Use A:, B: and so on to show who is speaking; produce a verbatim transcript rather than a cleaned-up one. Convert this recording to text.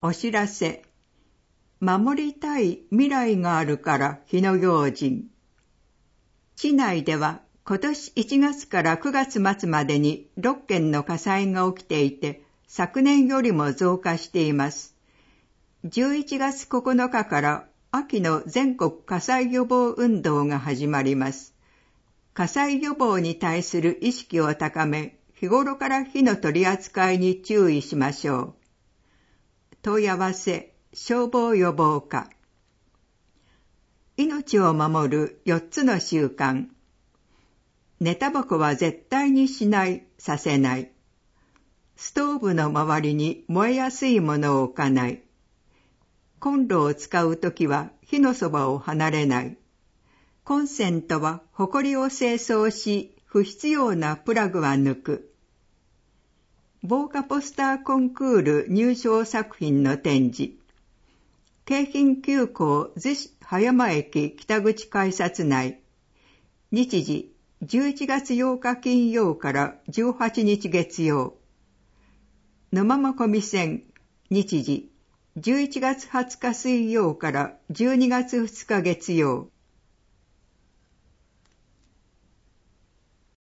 A: お知らせ。守りたい未来があるから日野行人。市内では今年いちがつからくがつ末までにろっけんの火災が起きていて、昨年よりも増加しています。じゅういちがつここのかから秋の全国火災予防運動が始まります。火災予防に対する意識を高め、日頃から火の取り扱いに注意しましょう。問い合わせ、消防予防課。命を守るよっつの習慣。寝タバコは絶対にしない、させない。ストーブの周りに燃えやすいものを置かない。コンロを使うときは火のそばを離れない。コンセントはホコリを清掃し、不必要なプラグは抜く。防火ポスターコンクール入賞作品の展示。京浜急行逗子葉山駅北口改札内。日時じゅういちがつようか金曜からじゅうはちにち月曜。沼間込線。日時じゅういちがつはつか水曜からじゅうにがつふつか月曜。